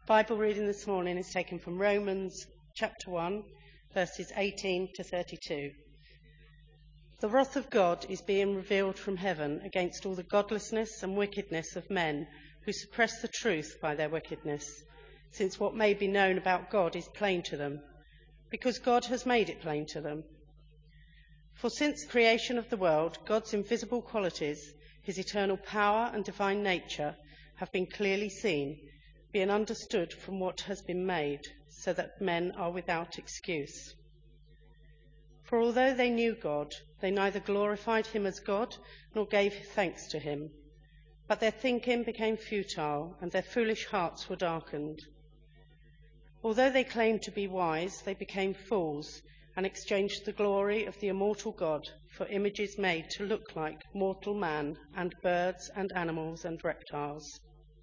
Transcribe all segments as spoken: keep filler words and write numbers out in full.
Bible reading this morning is taken from Romans chapter one, verses eighteen to thirty-two. The wrath of God is being revealed from heaven against all the godlessness and wickedness of men who suppress the truth by their wickedness, since what may be known about God is plain to them, because God has made it plain to them. For since creation of the world, God's invisible qualities, his eternal power and divine nature, have been clearly seen, being understood from what has been made, so that men are without excuse. For although they knew God, they neither glorified him as God nor gave thanks to him, but their thinking became futile and their foolish hearts were darkened. Although they claimed to be wise, they became fools and exchanged the glory of the immortal God for images made to look like mortal man and birds and animals and reptiles.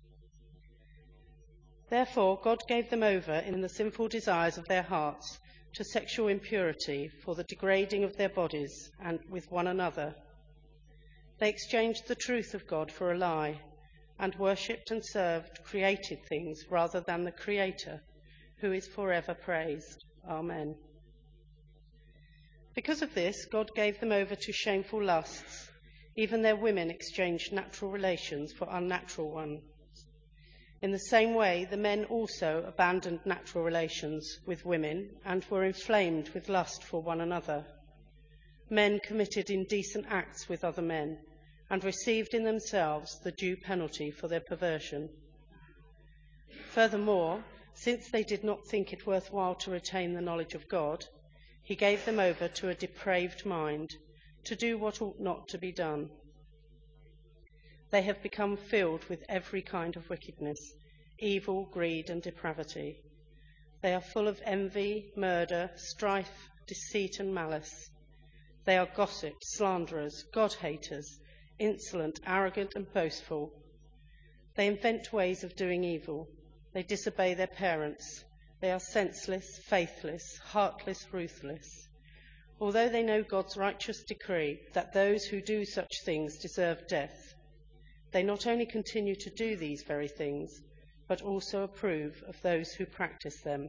Therefore, God gave them over in the sinful desires of their hearts to sexual impurity for the degrading of their bodies and with one another. They exchanged the truth of God for a lie and worshipped and served created things rather than the Creator, who is forever praised. Amen. Because of this, God gave them over to shameful lusts. Even their women exchanged natural relations for unnatural ones. In the same way, the men also abandoned natural relations with women and were inflamed with lust for one another. Men committed indecent acts with other men and received in themselves the due penalty for their perversion. Furthermore, since they did not think it worthwhile to retain the knowledge of God, he gave them over to a depraved mind to do what ought not to be done. They have become filled with every kind of wickedness, evil, greed, and depravity. They are full of envy, murder, strife, deceit, and malice. They are gossips, slanderers, God-haters, insolent, arrogant, and boastful. They invent ways of doing evil. They disobey their parents. They are senseless, faithless, heartless, ruthless. Although they know God's righteous decree that those who do such things deserve death, they not only continue to do these very things, but also approve of those who practice them.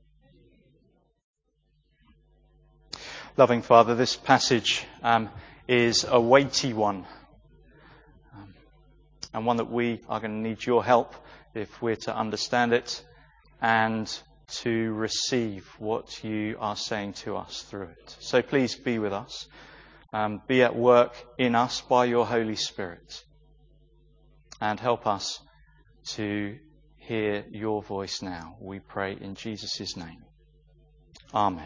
Loving Father, this passage um, is a weighty one, um, and one that we are going to need your help if we're to understand it and to receive what you are saying to us through it. So please be with us, um, be at work in us by your Holy Spirit, and help us to hear your voice now. We pray in Jesus' name. Amen.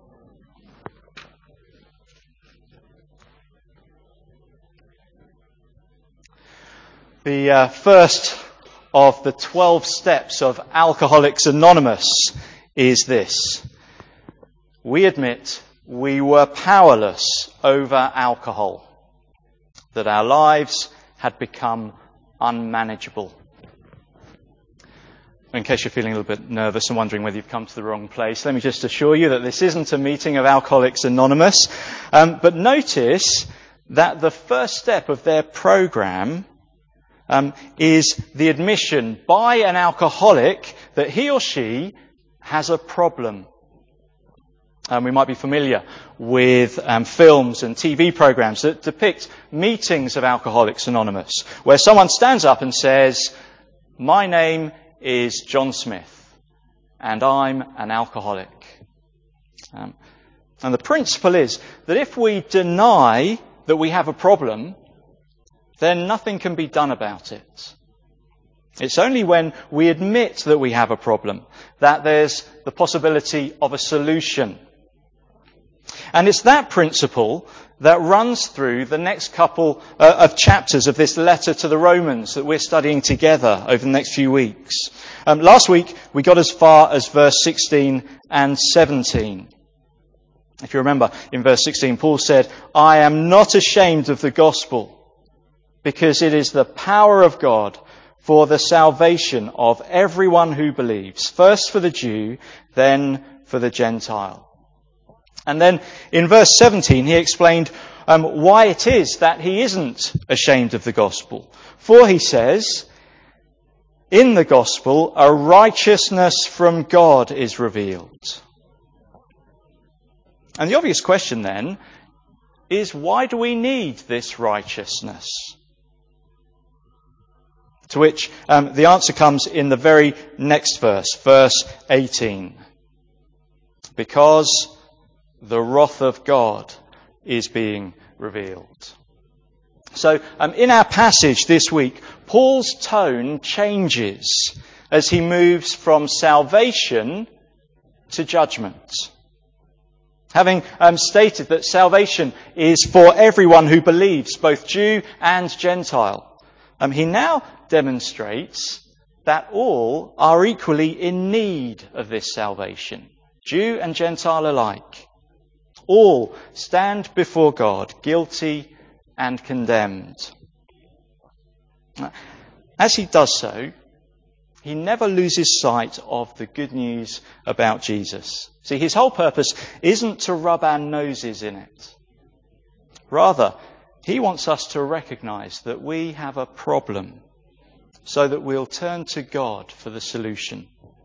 The uh, first of the twelve steps of Alcoholics Anonymous is this: we admit we were powerless over alcohol, that our lives had become unmanageable. In case you're feeling a little bit nervous and wondering whether you've come to the wrong place, let me just assure you that this isn't a meeting of Alcoholics Anonymous. Um, but notice that the first step of their program um, is the admission by an alcoholic that he or she has a problem. Um, we might be familiar with um, films and T V programs that depict meetings of Alcoholics Anonymous, where someone stands up and says, "My name is John Smith, and I'm an alcoholic." Um, and the principle is that if we deny that we have a problem, then nothing can be done about it. It's only when we admit that we have a problem that there's the possibility of a solution. And it's that principle that runs through the next couple uh, of chapters of this letter to the Romans that we're studying together over the next few weeks. Um, last week, we got as far as verse sixteen and seventeen. If you remember, in verse sixteen, Paul said, "I am not ashamed of the gospel, because it is the power of God for the salvation of everyone who believes, first for the Jew, then for the Gentile." And then in verse seventeen, he explained um, why it is that he isn't ashamed of the gospel. For he says, in the gospel, a righteousness from God is revealed. And the obvious question then is, why do we need this righteousness? To which um, the answer comes in the very next verse, verse eighteen. Because the wrath of God is being revealed. So um, in our passage this week, Paul's tone changes as he moves from salvation to judgment. Having um, stated that salvation is for everyone who believes, both Jew and Gentile, um, he now demonstrates that all are equally in need of this salvation, Jew and Gentile alike. All stand before God, guilty and condemned. As he does so, he never loses sight of the good news about Jesus. See, his whole purpose isn't to rub our noses in it. Rather, he wants us to recognise that we have a problem, so that we'll turn to God for the solution.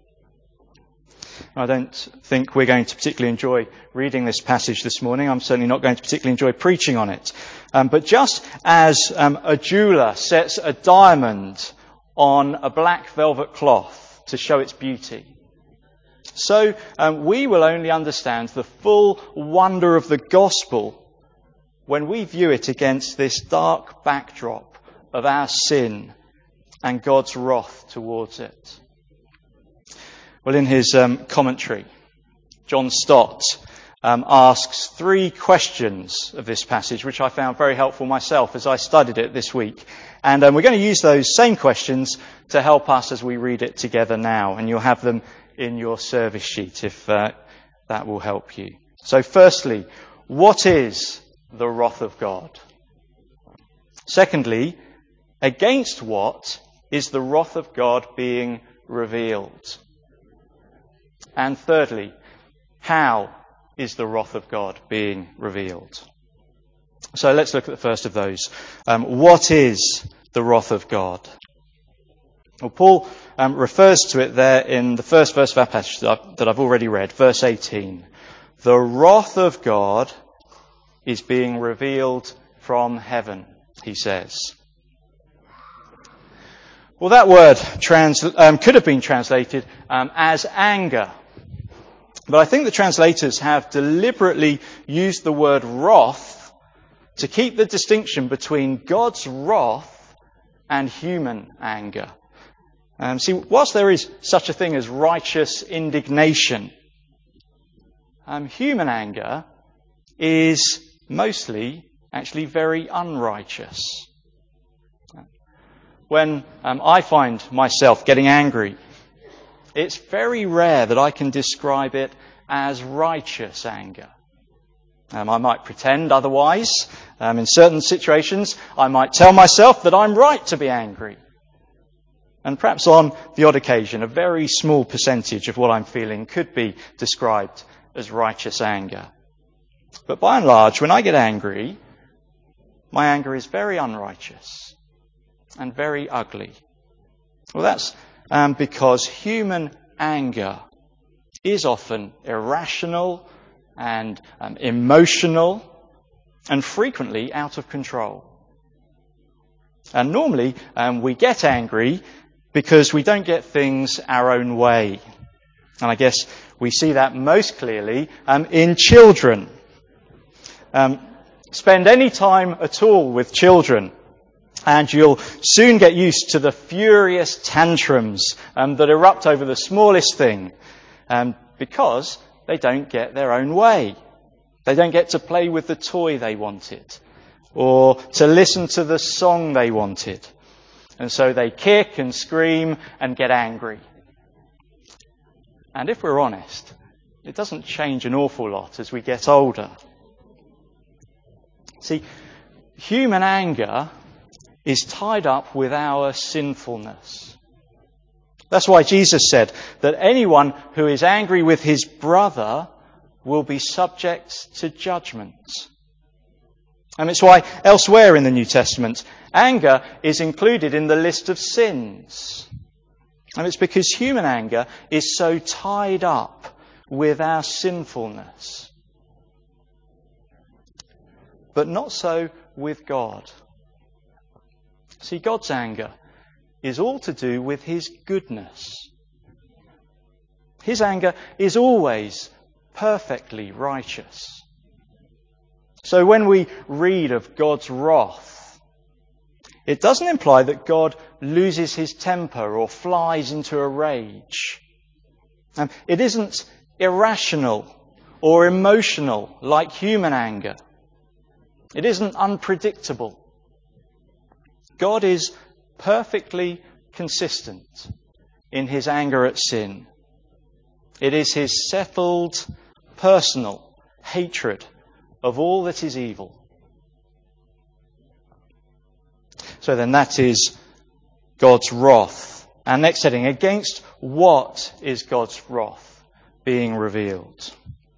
I don't think we're going to particularly enjoy reading this passage this morning. I'm certainly not going to particularly enjoy preaching on it. Um, but just as um, a jeweller sets a diamond on a black velvet cloth to show its beauty, so um, we will only understand the full wonder of the gospel when we view it against this dark backdrop of our sin and God's wrath towards it. Well, in his um, commentary, John Stott um, asks three questions of this passage, which I found very helpful myself as I studied it this week. And um, we're going to use those same questions to help us as we read it together now. And you'll have them in your service sheet if uh, that will help you. So firstly, what is the wrath of God? Secondly, against what is the wrath of God being revealed? And thirdly, how is the wrath of God being revealed? So let's look at the first of those. Um, what is the wrath of God? Well, Paul um, refers to it there in the first verse of our passage that I've, that I've already read, verse eighteen. The wrath of God is being revealed from heaven, he says. Well, that word trans, um, could have been translated um, as anger. But I think the translators have deliberately used the word wrath to keep the distinction between God's wrath and human anger. Um, see, whilst there is such a thing as righteous indignation, um, human anger is mostly actually very unrighteous. When um, I find myself getting angry, it's very rare that I can describe it as righteous anger. Um, I might pretend otherwise. Um, in certain situations, I might tell myself that I'm right to be angry. And perhaps on the odd occasion, a very small percentage of what I'm feeling could be described as righteous anger. But by and large, when I get angry, my anger is very unrighteous and very ugly. Well, that's um, because human anger is often irrational and um, emotional and frequently out of control. And normally um, we get angry because we don't get things our own way. And I guess we see that most clearly um, in children. Um, spend any time at all with children, and you'll soon get used to the furious tantrums um, that erupt over the smallest thing, um, because they don't get their own way. They don't get to play with the toy they wanted, or to listen to the song they wanted. And so they kick and scream and get angry. And if we're honest, it doesn't change an awful lot as we get older. See, human anger is tied up with our sinfulness. That's why Jesus said that anyone who is angry with his brother will be subject to judgment. And it's why elsewhere in the New Testament, anger is included in the list of sins. And it's because human anger is so tied up with our sinfulness. But not so with God. See, God's anger is all to do with his goodness. His anger is always perfectly righteous. So when we read of God's wrath, it doesn't imply that God loses his temper or flies into a rage. Um, it isn't irrational or emotional like human anger. It isn't unpredictable. God is perfectly consistent in his anger at sin. It is his settled, personal hatred of all that is evil. So then that is God's wrath. Our next heading, against what is God's wrath being revealed?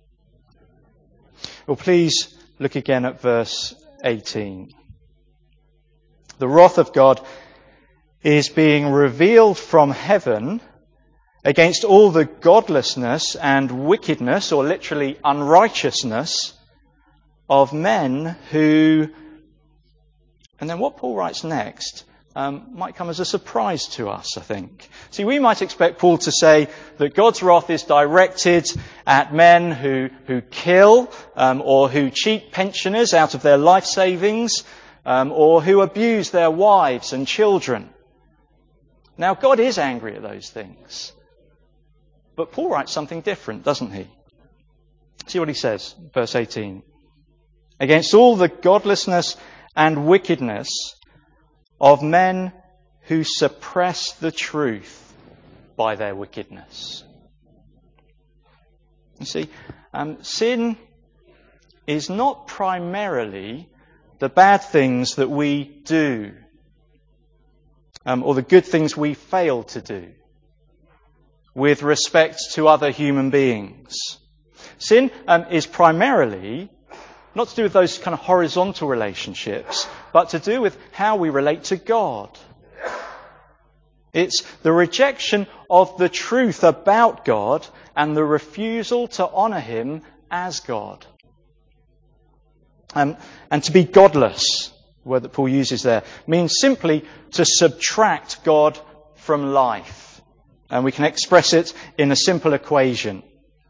Well, please look again at verse eighteen. The wrath of God is being revealed from heaven against all the godlessness and wickedness, or literally unrighteousness, of men who... And then what Paul writes next um, might come as a surprise to us, I think. See, we might expect Paul to say that God's wrath is directed at men who, who kill um, or who cheat pensioners out of their life savings um, or who abuse their wives and children. Now, God is angry at those things. But Paul writes something different, doesn't he? See what he says, verse eighteen. Against all the godlessness and wickedness of men who suppress the truth by their wickedness. You see, um, sin is not primarily the bad things that we do, um, or the good things we fail to do with respect to other human beings. Sin um, is primarily not to do with those kind of horizontal relationships, but to do with how we relate to God. It's the rejection of the truth about God and the refusal to honour him as God. Um, and to be godless, the word that Paul uses there, means simply to subtract God from life. And we can express it in a simple equation.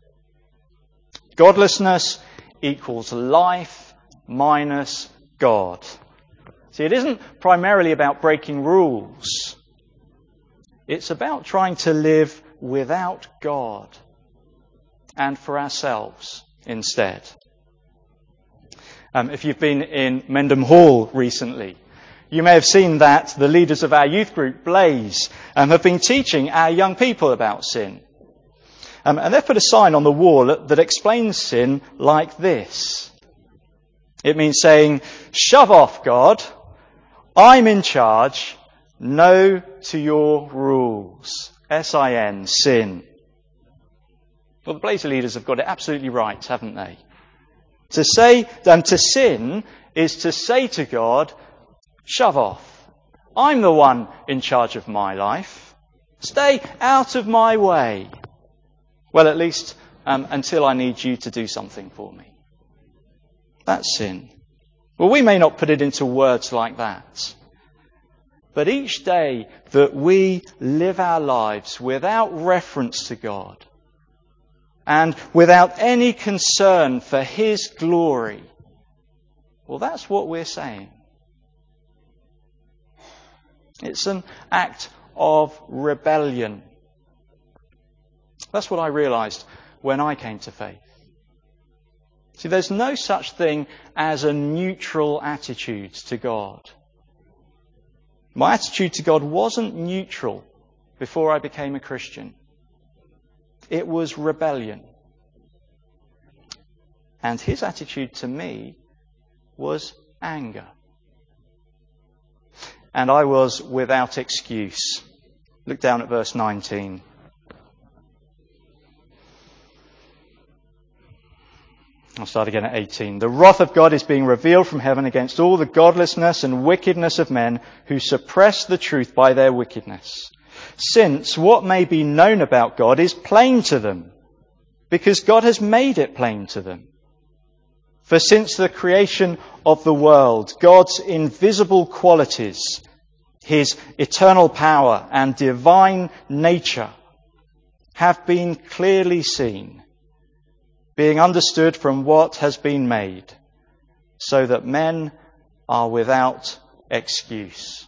Godlessness equals life minus God. See, it isn't primarily about breaking rules. It's about trying to live without God and for ourselves instead. Um, if you've been in Mendham Hall recently, you may have seen that the leaders of our youth group, Blaze, um, have been teaching our young people about sin. Um, and they've put a sign on the wall that explains sin like this. It means saying, "Shove off, God. I'm in charge. No to your rules." S I N, sin. Well, the Blazer leaders have got it absolutely right, haven't they? To say, um, to sin is to say to God, "Shove off. I'm the one in charge of my life. Stay out of my way. Well, at least um, until I need you to do something for me." That's sin. Well, we may not put it into words like that. But each day that we live our lives without reference to God and without any concern for his glory, well, that's what we're saying. It's an act of rebellion. That's what I realised when I came to faith. See, there's no such thing as a neutral attitude to God. My attitude to God wasn't neutral before I became a Christian. It was rebellion. And his attitude to me was anger. And I was without excuse. Look down at verse nineteen. I'll start again at eighteen. The wrath of God is being revealed from heaven against all the godlessness and wickedness of men who suppress the truth by their wickedness. since what may be known about God is plain to them, because God has made it plain to them. For since the creation of the world, God's invisible qualities, his eternal power and divine nature, have been clearly seen, being understood from what has been made, so that men are without excuse.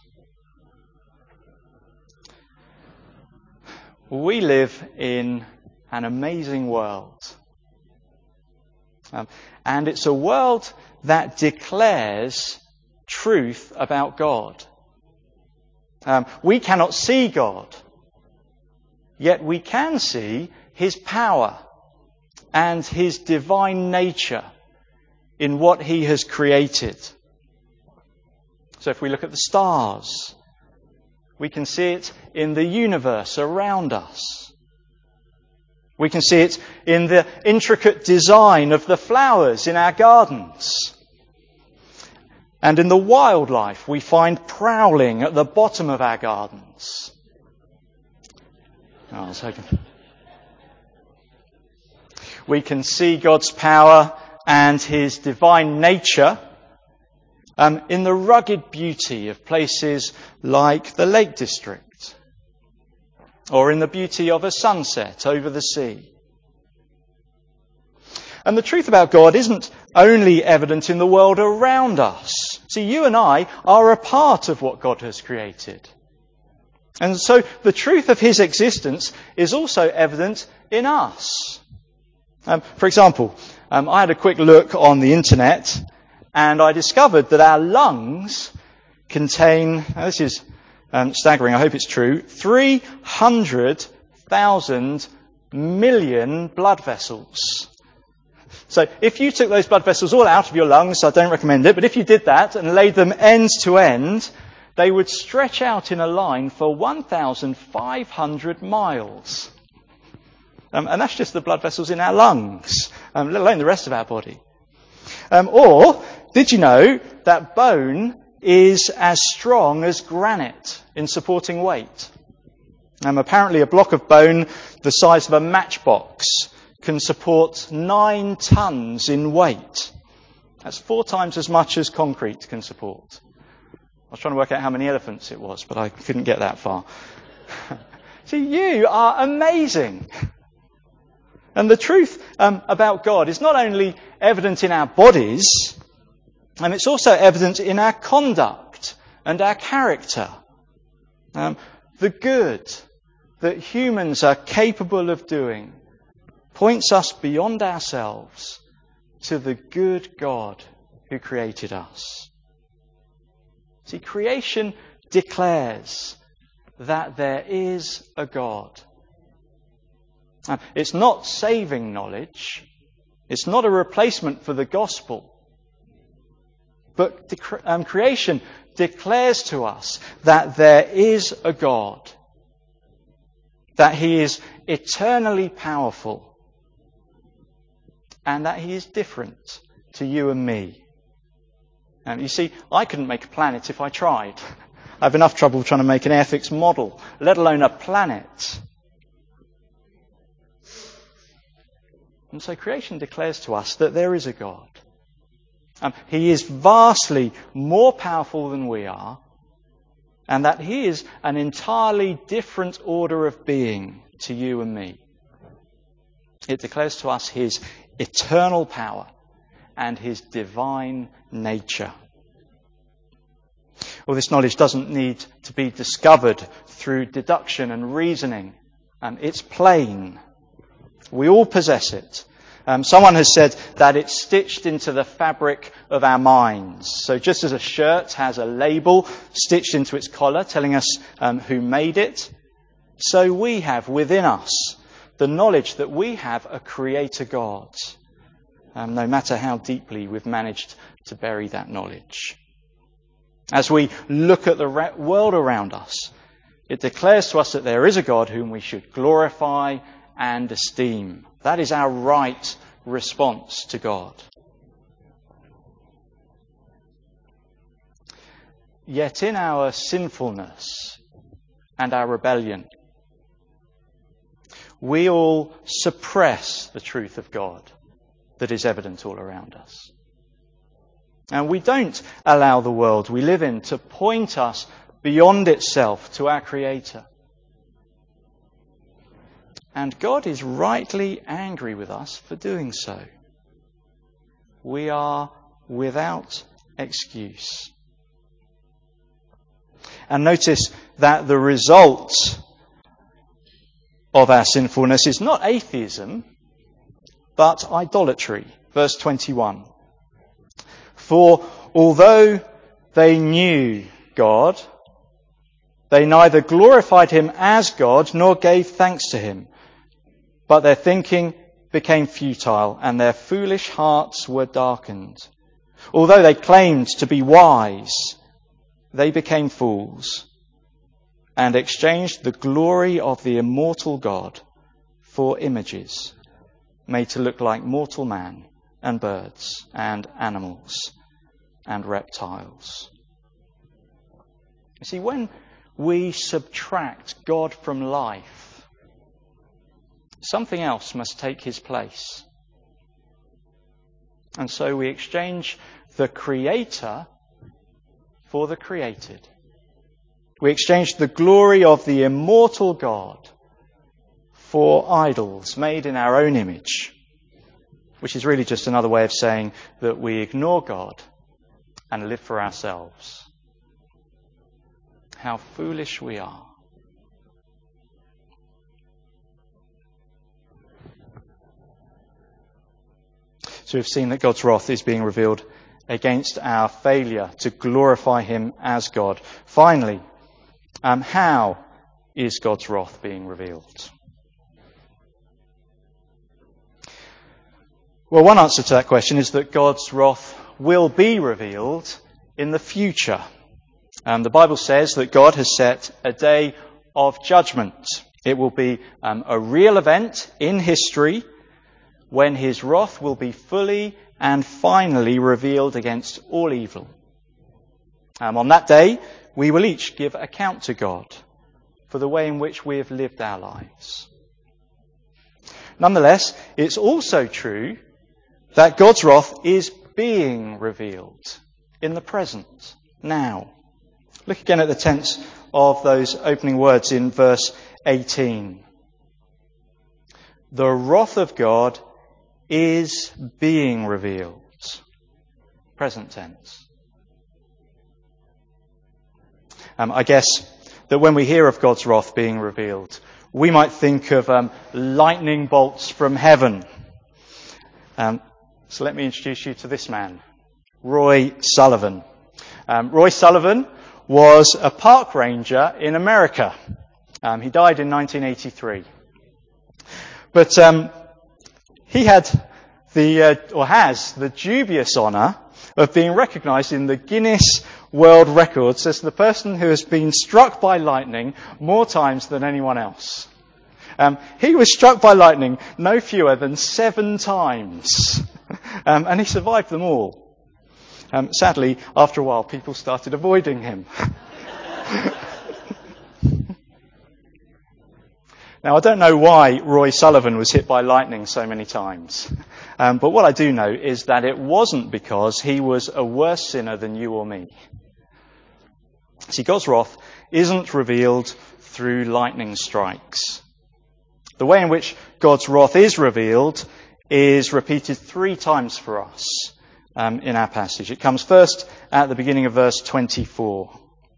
We live in an amazing world. Um, and it's a world that declares truth about God. Um, we cannot see God, yet we can see his power and his divine nature in what he has created. So if we look at the stars, we can see it in the universe around us. We can see it in the intricate design of the flowers in our gardens. And in the wildlife we find prowling at the bottom of our gardens. Oh, I was hoping. We can see God's power and his divine nature um, in the rugged beauty of places like the Lake District, or in the beauty of a sunset over the sea. And the truth about God isn't only evident in the world around us. See, you and I are a part of what God has created. And so the truth of his existence is also evident in us. Um, for example, um, I had a quick look on the internet and I discovered that our lungs contain, now this is um, staggering, I hope it's true, three hundred thousand million blood vessels. So if you took those blood vessels all out of your lungs, I don't recommend it, but if you did that and laid them end to end, they would stretch out in a line for one thousand five hundred miles. Um, and that's just the blood vessels in our lungs, um, let alone the rest of our body. Um, or, did you know that bone is as strong as granite in supporting weight? Um, apparently a block of bone the size of a matchbox can support nine tons in weight. That's four times as much as concrete can support. I was trying to work out how many elephants it was, but I couldn't get that far. See, you are amazing. And the truth um, about God is not only evident in our bodies, and it's also evident in our conduct and our character. Um, the good that humans are capable of doing points us beyond ourselves to the good God who created us. See, creation declares that there is a God. Um, it's not saving knowledge. It's not a replacement for the gospel. But the, um, creation declares to us that there is a God, that he is eternally powerful, and that he is different to you and me. Um, you see, I couldn't make a planet if I tried. I have enough trouble trying to make an Airfix model, let alone a planet. And so creation declares to us that there is a God. Um, he is vastly more powerful than we are, and that he is an entirely different order of being to you and me. It declares to us his eternal power and his divine nature. Well, this knowledge doesn't need to be discovered through deduction and reasoning. Um, it's plain. We all possess it. Um, someone has said that it's stitched into the fabric of our minds. So just as a shirt has a label stitched into its collar telling us um, who made it, so we have within us the knowledge that we have a creator God, um, no matter how deeply we've managed to bury that knowledge. As we look at the ra- world around us, it declares to us that there is a God whom we should glorify and esteem. That is our right response to God. Yet in our sinfulness and our rebellion. We all suppress the truth of God that is evident all around us. And we don't allow the world we live in to point us beyond itself to our Creator. And God is rightly angry with us for doing so. We are without excuse. And notice that the result of our sinfulness is not atheism, but idolatry. Verse twenty-one. For although they knew God, they neither glorified him as God nor gave thanks to him, but their thinking became futile and their foolish hearts were darkened. Although they claimed to be wise, they became fools and exchanged the glory of the immortal God for images made to look like mortal man and birds and animals and reptiles. You see, when we subtract God from life, something else must take his place. And so we exchange the Creator for the created. We exchange the glory of the immortal God for idols made in our own image, which is really just another way of saying that we ignore God and live for ourselves. How foolish we are. So we've seen that God's wrath is being revealed against our failure to glorify him as God. Finally, um, how is God's wrath being revealed? Well, one answer to that question is that God's wrath will be revealed in the future. Um, the Bible says that God has set a day of judgment. It will be um, a real event in history when his wrath will be fully and finally revealed against all evil. Um, on that day, we will each give account to God for the way in which we have lived our lives. Nonetheless, it's also true that God's wrath is being revealed in the present, now. Look again at the tense of those opening words in verse eighteen. The wrath of God is being revealed. Present tense. Um, I guess that when we hear of God's wrath being revealed, we might think of um, lightning bolts from heaven. Um, so let me introduce you to this man, Roy Sullivan. Um, Roy Sullivan was a park ranger in America. Um, he died in nineteen eighty-three. But um, he had the, uh, or has, the dubious honour of being recognised in the Guinness World Records as the person who has been struck by lightning more times than anyone else. Um, he was struck by lightning no fewer than seven times, um, and he survived them all. Um, sadly, after a while, people started avoiding him. Now, I don't know why Roy Sullivan was hit by lightning so many times. Um, but what I do know is that it wasn't because he was a worse sinner than you or me. See, God's wrath isn't revealed through lightning strikes. The way in which God's wrath is revealed is repeated three times for us um, in our passage. It comes first at the beginning of verse twenty-four.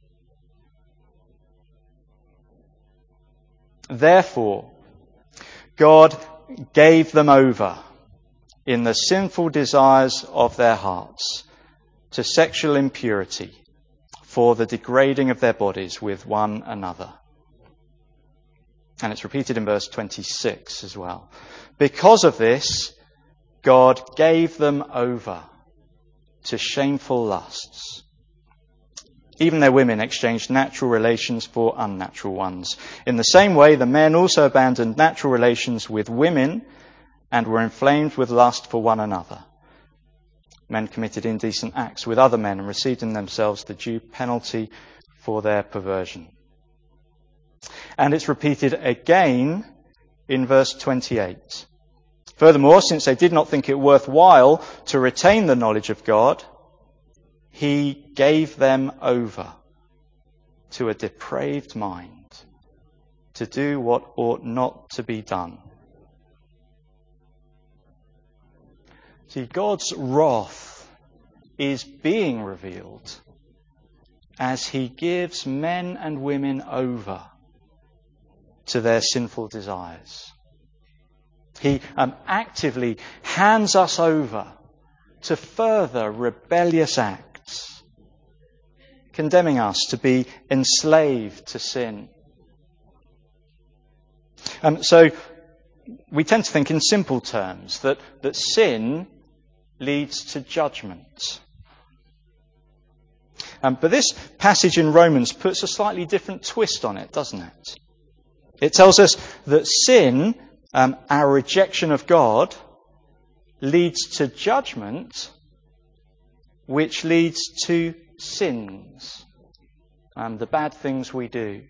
Therefore, God gave them over in the sinful desires of their hearts to sexual impurity for the degrading of their bodies with one another. And it's repeated in verse twenty-six as well. Because of this, God gave them over to shameful lusts. Even their women exchanged natural relations for unnatural ones. In the same way, the men also abandoned natural relations with women and were inflamed with lust for one another. Men committed indecent acts with other men and received in themselves the due penalty for their perversion. And it's repeated again in verse twenty-eight. Furthermore, since they did not think it worthwhile to retain the knowledge of God, he gave them over to a depraved mind to do what ought not to be done. See, God's wrath is being revealed as he gives men and women over to their sinful desires. He um, actively hands us over to further rebellious acts, condemning us to be enslaved to sin. Um, so we tend to think in simple terms that, that sin leads to judgment. Um, but this passage in Romans puts a slightly different twist on it, doesn't it? It tells us that sin, um, our rejection of God, leads to judgment, which leads to sins, um, the bad things we do.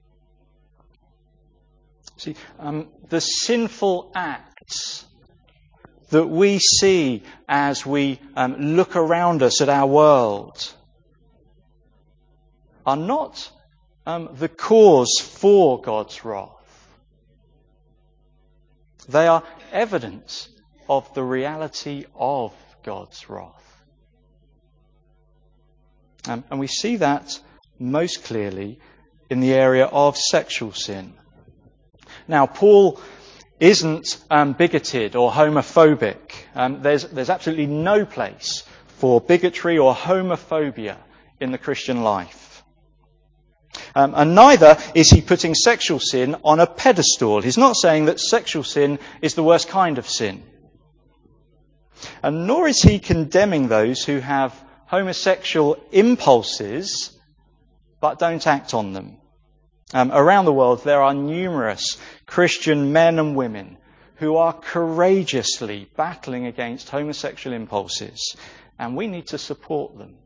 See, um, the sinful acts that we see as we um, look around us at our world are not um, the cause for God's wrath. They are evidence of the reality of God's wrath. Um, and we see that most clearly in the area of sexual sin. Now, Paul isn't um, bigoted or homophobic. Um, there's, there's absolutely no place for bigotry or homophobia in the Christian life. Um, and neither is he putting sexual sin on a pedestal. He's not saying that sexual sin is the worst kind of sin. And nor is he condemning those who have homosexual impulses but don't act on them. Um, around the world there are numerous Christian men and women who are courageously battling against homosexual impulses, and we need to support them.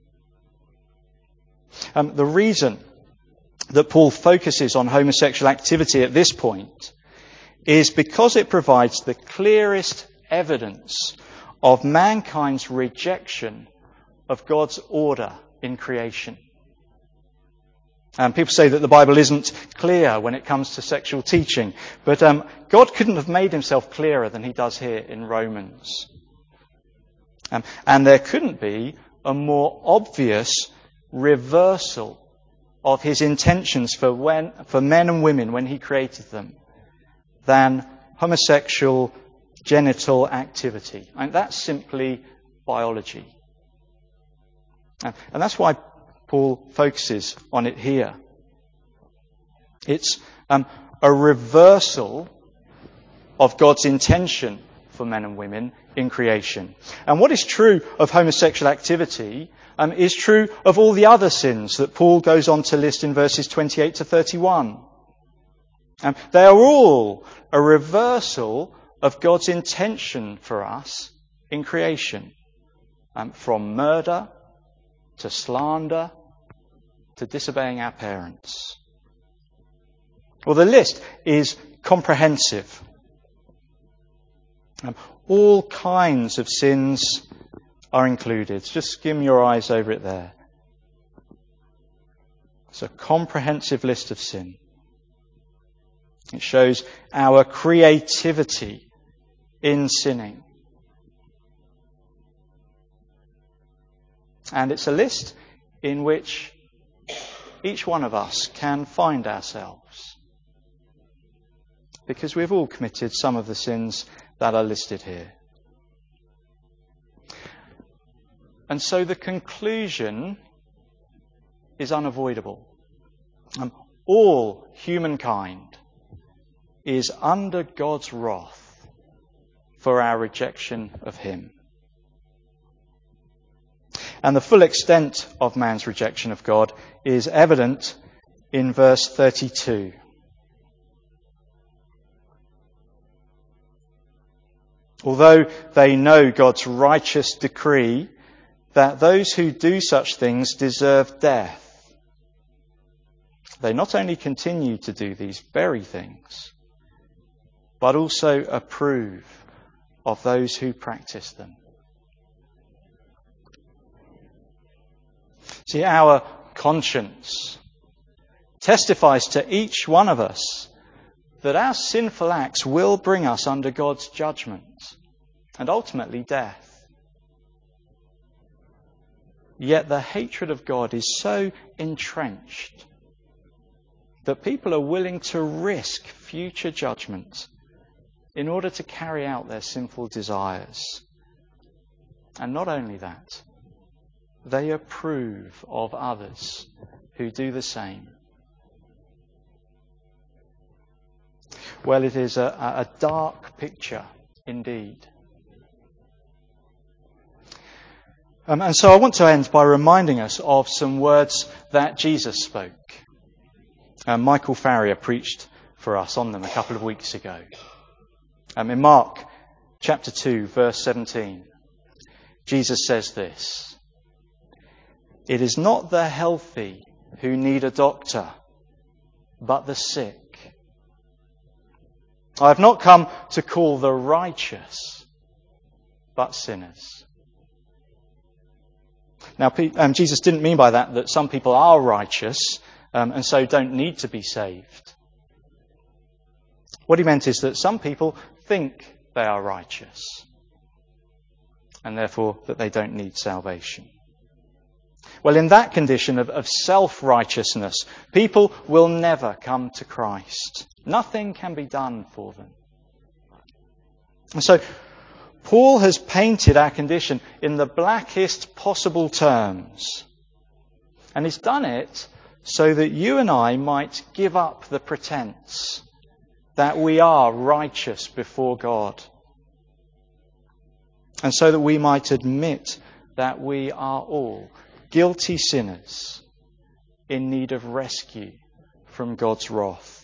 Um, the reason that Paul focuses on homosexual activity at this point is because it provides the clearest evidence of mankind's rejection of God's order in creation. Um, people say that the Bible isn't clear when it comes to sexual teaching, but um, God couldn't have made himself clearer than he does here in Romans. Um, and there couldn't be a more obvious reversal of his intentions for when, for men and women when he created them than homosexual genital activity. And that's simply biology. And, and that's why Paul focuses on it here. It's um, a reversal of God's intention for men and women in creation. And what is true of homosexual activity um, is true of all the other sins that Paul goes on to list in verses twenty-eight to thirty-one. Um, they are all a reversal of God's intention for us in creation. Um, from murder to slander to disobeying our parents. Well, the list is comprehensive. Um, all kinds of sins are included. Just skim your eyes over it there. It's a comprehensive list of sin. It shows our creativity in sinning. And it's a list in which each one of us can find ourselves, because we've all committed some of the sins that are listed here. And so the conclusion is unavoidable. Um, all humankind is under God's wrath for our rejection of him. And the full extent of man's rejection of God is evident in verse thirty-two. Although they know God's righteous decree that those who do such things deserve death. they not only continue to do these very things, but also approve of those who practice them. See, our conscience testifies to each one of us that our sinful acts will bring us under God's judgment and ultimately death. Yet the hatred of God is so entrenched that people are willing to risk future judgment in order to carry out their sinful desires. And not only that, they approve of others who do the same. Well, it is a, a dark picture indeed. Um, and so I want to end by reminding us of some words that Jesus spoke. Um, Michael Farrier preached for us on them a couple of weeks ago. Um, in Mark chapter two, verse seventeen, Jesus says this: "It is not the healthy who need a doctor, but the sick. I have not come to call the righteous, but sinners." Now, um, Jesus didn't mean by that that some people are righteous um, and so don't need to be saved. What he meant is that some people think they are righteous and therefore that they don't need salvation. Well, in that condition of, of self-righteousness, people will never come to Christ. Nothing can be done for them. And so, Paul has painted our condition in the blackest possible terms. And he's done it so that you and I might give up the pretense that we are righteous before God. And so that we might admit that we are all guilty sinners in need of rescue from God's wrath.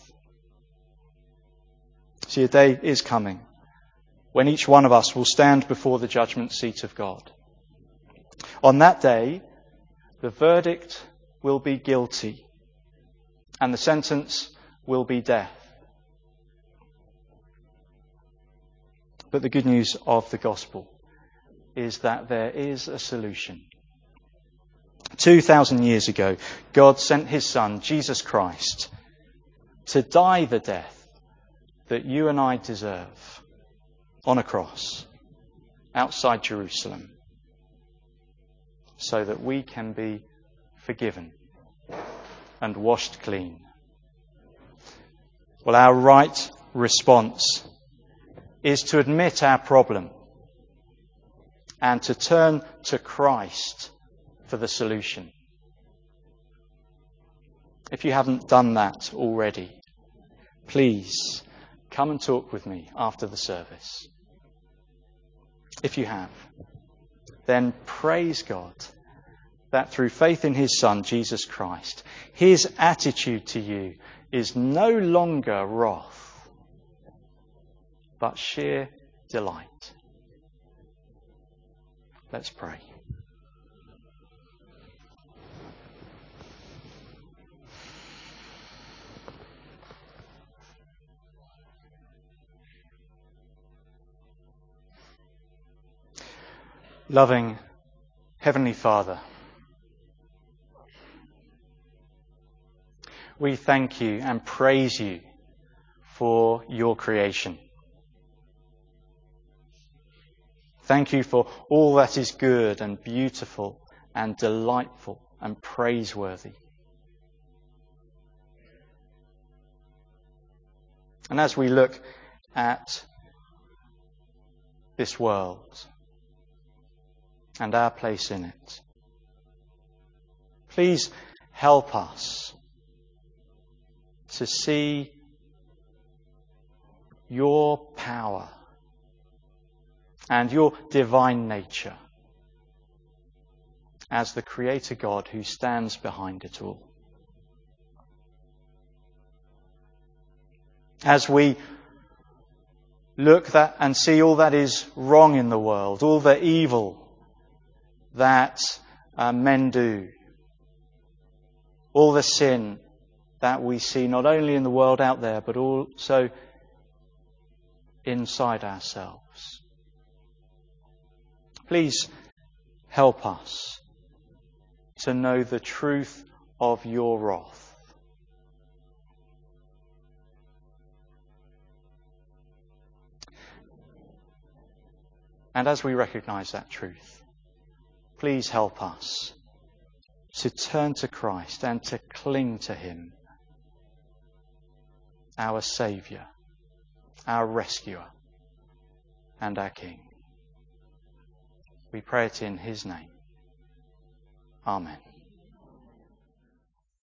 See, a day is coming when each one of us will stand before the judgment seat of God. On that day, the verdict will be guilty, and the sentence will be death. But the good news of the gospel is that there is a solution. Two thousand years ago, God sent his Son, Jesus Christ, to die the death that you and I deserve on a cross outside Jerusalem, so that we can be forgiven and washed clean. Well, our right response is to admit our problem and to turn to Christ for the solution. If you haven't done that already, please come and talk with me after the service. If you have, then praise God that through faith in his Son, Jesus Christ, his attitude to you is no longer wrath, but sheer delight. Let's pray. Loving Heavenly Father, we thank you and praise you for your creation. Thank you for all that is good and beautiful and delightful and praiseworthy. And as we look at this world and our place in it, please help us to see your power and your divine nature as the Creator God who stands behind it all. As we look that and see all that is wrong in the world, all the evil that uh, men do, all the sin that we see not only in the world out there, but also inside ourselves. Please help us to know the truth of your wrath. And as we recognise that truth, please help us to turn to Christ and to cling to him, our Saviour, our Rescuer, and our King. We pray it in his name. Amen.